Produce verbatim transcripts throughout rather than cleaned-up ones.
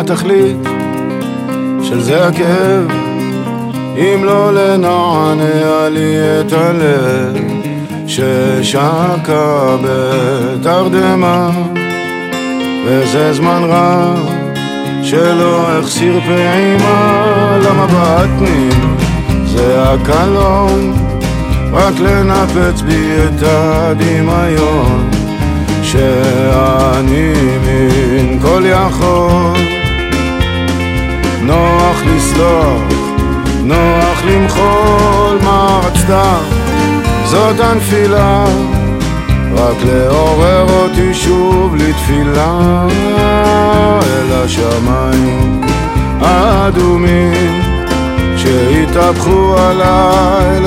התכלית של זה הכאב, אם לא לנענע לי את הלב ששקע בתרדמה, וזה זמן רב שלא החסיר פעימה למבטנים. זה הקלון, רק לנפץ בי את הדמיון שאני מן כל יכול. נוח לסלוח, נוח למחול, מה רצת? זאת הנפילה, רק לעורר אותי שוב לתפילה אל השמיים האדומים שהתהפכו עליי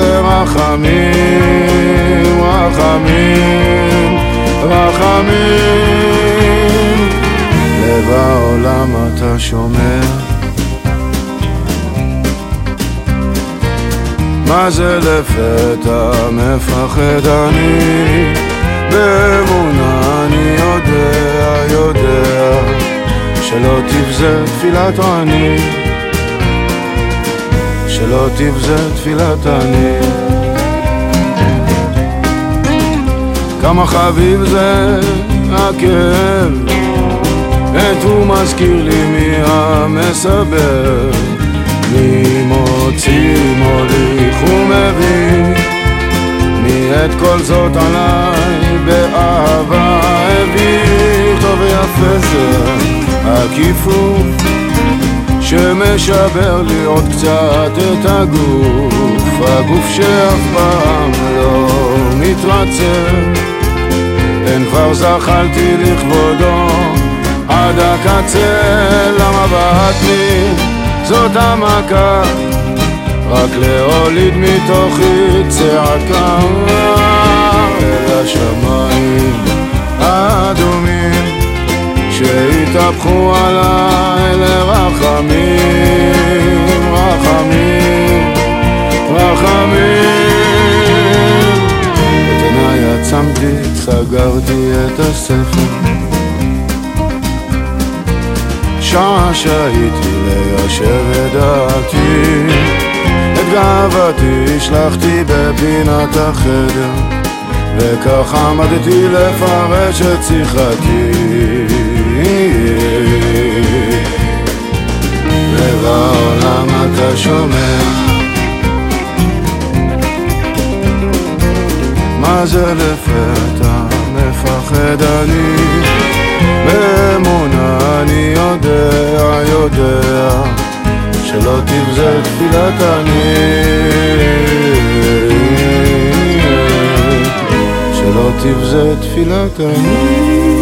לרחמים, רחמים, רחמים. לב העולם אתה שומע, מה זה לפתע מפחד אני, באמונה אני יודע, יודע שלא תבזה תפילת אני, שלא תבזה תפילת אני. כמה חביב זה הכאב, את הוא מזכיר לי מי המסבר, מי מוציא מוליך ומביא, מי את כל זאת עליי באהבה הביא. טוב ויפה זה הכיפוף שמשבר לי עוד קצת את הגוף, הגוף שאף פעם לא מתרצה, אין כבר זכלתי לכבודו עד הקצה. למבטני זאת המכה, רק להוליד מתוכי צעקה אל השמיים האדומים שהתהפכו עליי לרחמים, רחמים, רחמים. את עיניי עצמתי, סגרתי את הספר, שעה שהייתי ליישב את דעתי, את גאוותי השלחתי בפינת החדר, וכך עמדתי לפרש את שיחתי. לב העולם אתה שומע, מה זה לפתע מפחד אני, באמונה אני יודע, יודע שלא תבזה תפילת אני, שלא תבזה תפילת אני.